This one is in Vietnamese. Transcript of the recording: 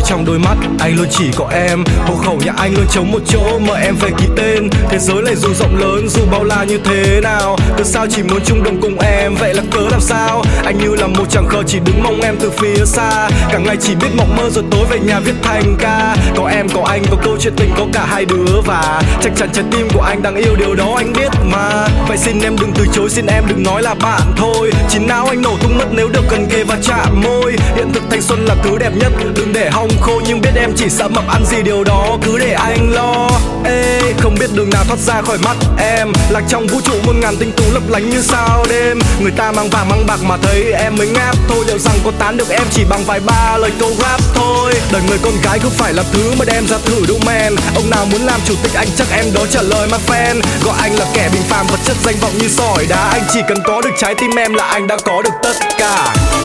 trong đôi mắt anh luôn chỉ có em. Hộ khẩu nhà anh luôn trống một chỗ, mời em về ký tên. Thế giới này dù rộng lớn, dù bao la như thế nào, từ sao chỉ muốn chung đồng cùng em, vậy là cớ làm sao? Anh như là một chàng khờ chỉ đứng mong em từ phía xa, cả ngày chỉ biết mộng mơ rồi tối về nhà viết thành ca. Có em, có anh, có câu chuyện tình, có cả hai đứa, và chắc chắn trái tim của anh đang yêu điều đó anh biết mà. Vậy xin em đừng từ chối, xin em đừng nói là bạn thôi. Chín não anh nổ tung mất nếu được gần kề và chạm môi. Hiện thực thanh xuân là thứ đẹp nhất, đừng để hong khô, nhưng biết em chỉ sợ mập ăn gì điều đó, cứ để anh lo. Ê, không biết đường nào thoát ra khỏi mắt em, lạc trong vũ trụ muôn ngàn tinh tú lấp lánh như sao đêm. Người ta mang vàng mang bạc mà thấy em mới ngáp thôi, liệu rằng có tán được em chỉ bằng vài ba lời câu rap thôi. Đời người con gái không phải là thứ mà đem ra thử đâu man. Ông nào muốn làm chủ tịch anh chắc em đó trả lời my fan. Gọi anh là kẻ bình phàm vật chất danh vọng như sỏi đá, anh chỉ cần có được trái tim em là anh đã có được tất cả.